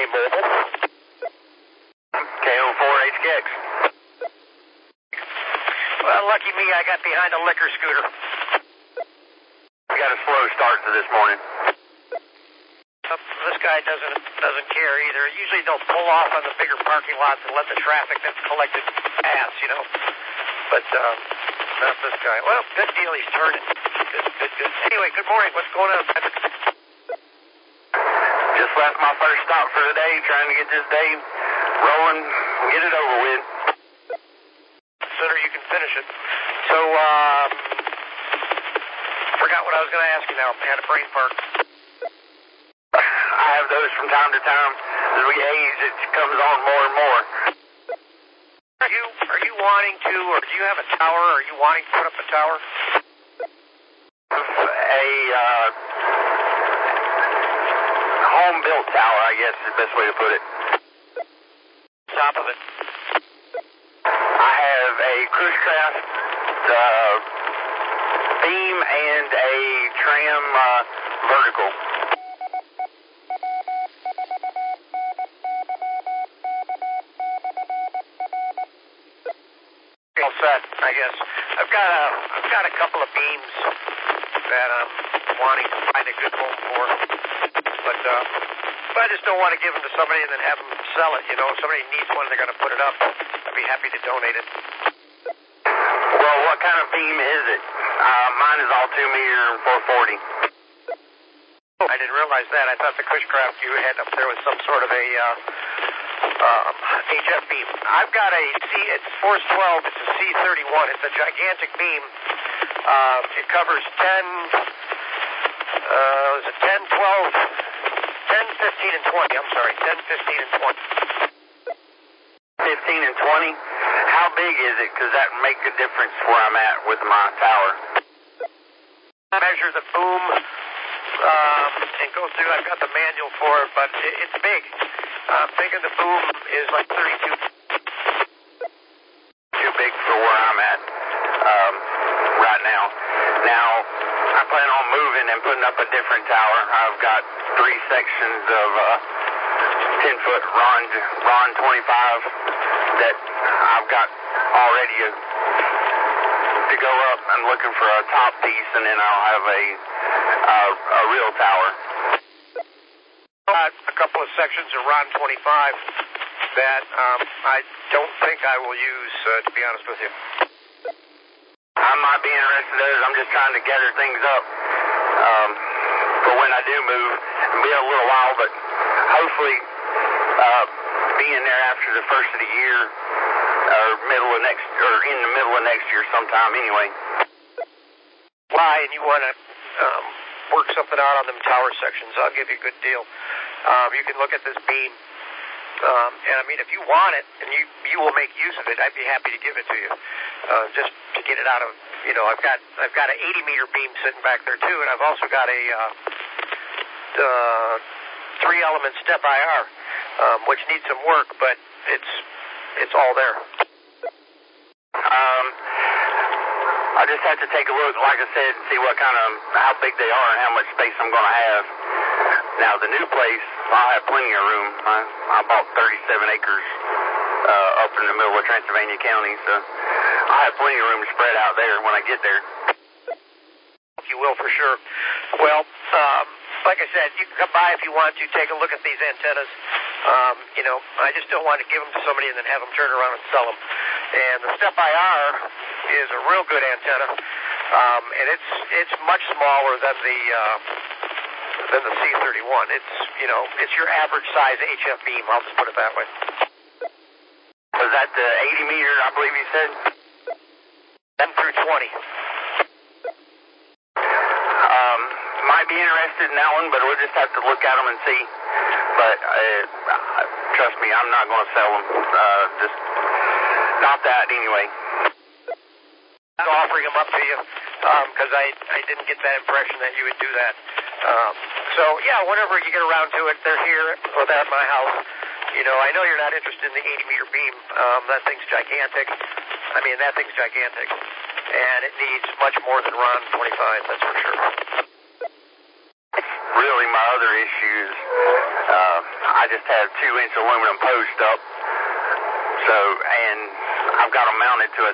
Mobile. KO4HKX. Well, lucky me, I got behind a liquor scooter. We got a slow start to this morning. This guy doesn't care either. Usually they'll pull off on the bigger parking lots and let the traffic that's collected pass, you know. But not this guy. Well, good deal. He's turning. Good. Anyway, good morning. What's going on, Patrick? Just left my first stop for the day, trying to get this day rolling, get it over with. Sooner you can finish it. So, forgot what I was going to ask you now. I had a brain fart. I have those from time to time. As we age, it comes on more and more. Are you wanting to, or do you have a tower? Are you wanting to put up a tower? A home-built tower, I guess is the best way to put it. Top of it. I have a Cruisecraft beam and a tram vertical. All set, I guess. I've got a couple of beams that I'm wanting to find a good home for, but I just don't want to give them to somebody and then have them sell it. You know, if somebody needs one, they're going to put it up. I'd be happy to donate it. Well, what kind of beam is it? Mine is all 2 meter and 440. I didn't realize that. I thought the Cushcraft you had up there was some sort of a HF beam. I've got it's Force 12. It's a C31. It's a gigantic beam. It covers 10, 15, and 20. I'm sorry, 10, 15, and 20. 15 and 20? How big is it? Because that would make a difference where I'm at with my tower. I measure the boom and go through. I've got the manual for it, but it's big. I'm thinking the boom is like 32. Too big for where I'm at right now. Now, I plan on moving and putting up a different tower. I've got 3 sections of 10-foot Ron 25 that I've got already to go up. I'm looking for a top piece, and then I'll have a real tower. A couple of sections of Ron 25 that I don't think I will use, to be honest with you. I might be interested in those. I'm just trying to gather things up for when I do move. It'll be a little while, but hopefully being there after the first of the year or in the middle of next year sometime anyway. Why? And you want to work something out on them tower sections. I'll give you a good deal. You can look at this beam. And I mean, if you want it and you will make use of it, I'd be happy to give it to you. Just to get it out of, you know, I've got an 80-meter beam sitting back there too, and I've also got a 3-element step IR, which needs some work, but it's all there. I just have to take a look, like I said, and see how big they are and how much space I'm going to have. Now, the new place, I'll have plenty of room. I bought 37 acres up in the middle of Transylvania County, so I'll have plenty of room spread out there when I get there. You will, for sure. Well, like I said, you can come by if you want to, take a look at these antennas. You know, I just don't want to give them to somebody and then have them turn around and sell them. And the Step IR is a real good antenna, and it's much smaller than the C31. It's your average size HF beam. I'll just put it that way. Was that the 80 meter, I believe you said? 10 through 20. Might be interested in that one, but we'll just have to look at them and see. But trust me, I'm not going to sell them. Just not that anyway. I'm offering them up to you because I didn't get that impression that you would do that. So yeah, whenever you get around to it, they're here or they're at my house. You know, I know you're not interested in the 80-meter beam. That thing's gigantic. That thing's gigantic, and it needs much more than Ron 25. That's for sure. really my other issues, I just have 2-inch aluminum posts up. So, and I've got them mounted to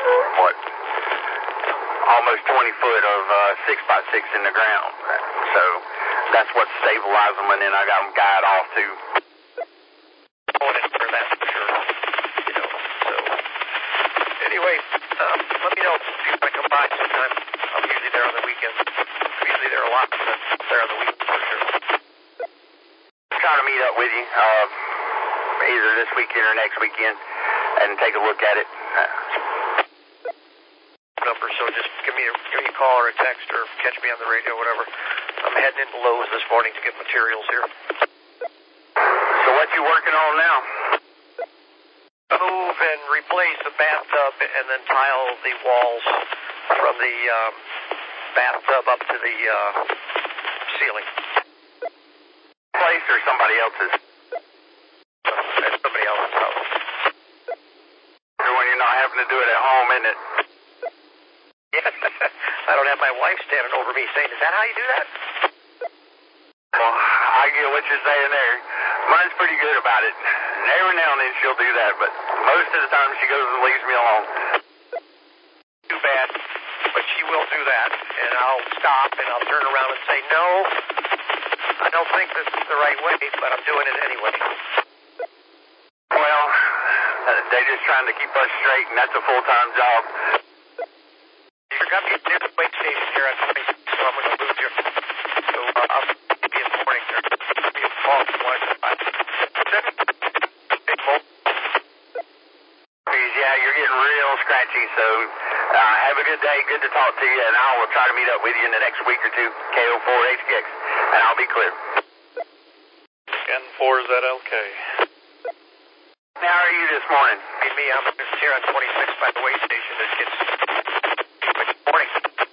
almost 20 foot of 6x6 in the ground. So that's what stabilizes them, and then I got them guide off too. For that, for sure. So anyway, let me know if you want to come by sometime. I'm usually there on the weekends. I'm usually there a lot, but there on the weekends for sure. Try to meet up with you either this weekend or next weekend and take a look at it. Number, so just give me a call or a text or catch me on the radio, whatever. I'm heading into Lowe's this morning to get materials here. So what you working on now? Move and replace the bathtub and then tile the walls from the bathtub up to the ceiling. Place or somebody else's? That's somebody else's house. When you're not having to do it at home, isn't it? Yeah, I don't have my wife standing over me saying, "Is that how you do that?" Well, I get what you're saying there. Mine's pretty good about it. Every now and then she'll do that, but most of the time she goes and leaves me alone. Too bad, but she will do that, and I'll stop and I'll turn around and say, "No, I don't think this is the right way, but I'm doing it anyway." Well, they're just trying to keep us straight, and that's a full-time job. You're going to be near the weight station here at 26, so I'm going to lose you. So I'll be in the morning there. I'll be a call from Wi-Fi. Yeah, you're getting real scratchy, so have a good day. Good to talk to you, and I will try to meet up with you in the next week or two, KO4HKX, and I'll be clear. N4ZLK. How are you this morning? Hey, me, I'm just here on 26 by the weigh station. Good morning.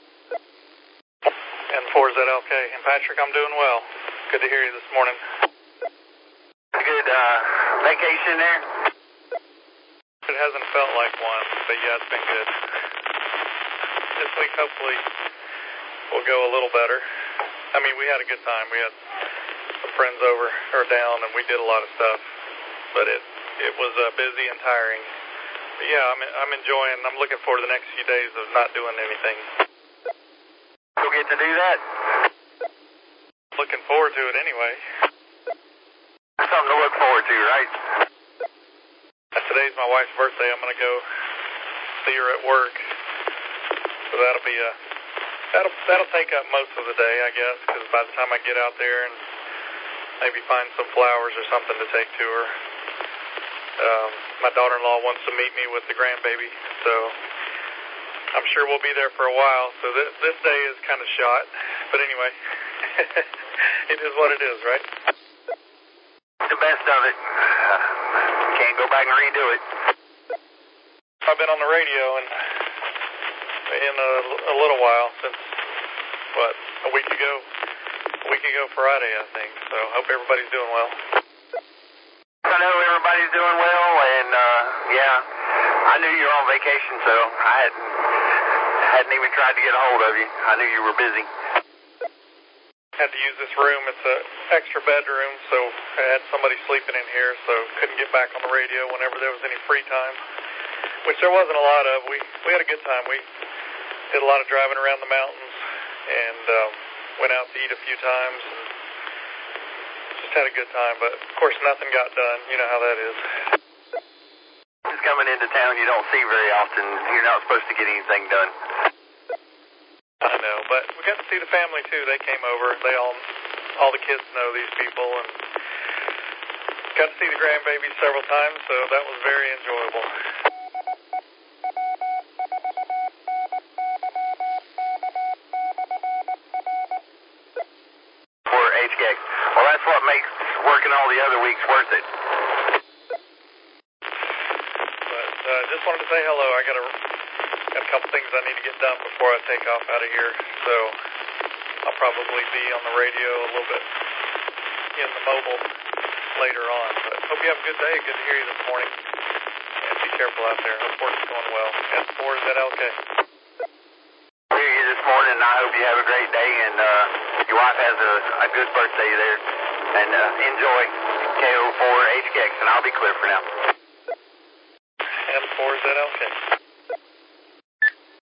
N4ZLK. And Patrick, I'm doing well. Good to hear you this morning. Good vacation there? It hasn't felt like one, but yeah, it's been good. This week, hopefully, will go a little better. I mean, we had a good time. We had some friends over or down, and we did a lot of stuff. But it was busy and tiring. But yeah, I'm enjoying. I'm looking forward to the next few days of not doing anything. You'll get to do that? Looking forward to it anyway. Something to look forward to, right? Today's my wife's birthday. I'm going to go see her at work. So that'll be that'll take up most of the day, I guess, because by the time I get out there and maybe find some flowers or something to take to her. My daughter-in-law wants to meet me with the grandbaby, so I'm sure we'll be there for a while. So this day is kind of shot, but anyway, it is what it is, right? The best of it. Can't go back and redo it. I've been on the radio in a little while since, a week ago Friday, I think. So hope everybody's doing well. I know everybody's doing well, and yeah, I knew you were on vacation, so I hadn't even tried to get a hold of you. I knew you were busy. Had to use this room. It's an extra bedroom, so I had somebody sleeping in here, so couldn't get back on the radio whenever there was any free time, which there wasn't a lot of. We had a good time. We did a lot of driving around the mountains and went out to eat a few times and just had a good time, but of course nothing got done. You know how that is. Just coming into town you don't see very often. You're not supposed to get anything done. I know, but we got to see the family too. They came over. They all the kids know these people, and got to see the grandbaby several times, so that was very enjoyable. For HKX. Well, that's what makes working all the other weeks worth it. But just wanted to say hello. I got a couple things I need to get done before I take off out of here, so I'll probably be on the radio a little bit in the mobile later on. But hope you have a good day. Good to hear you this morning. And be careful out there. Hope work's going well. N4ZLK. Hear you this morning, and I hope you have a great day, and your wife has a good birthday there. And enjoy KO4HKX, and I'll be clear for now. M4ZLK.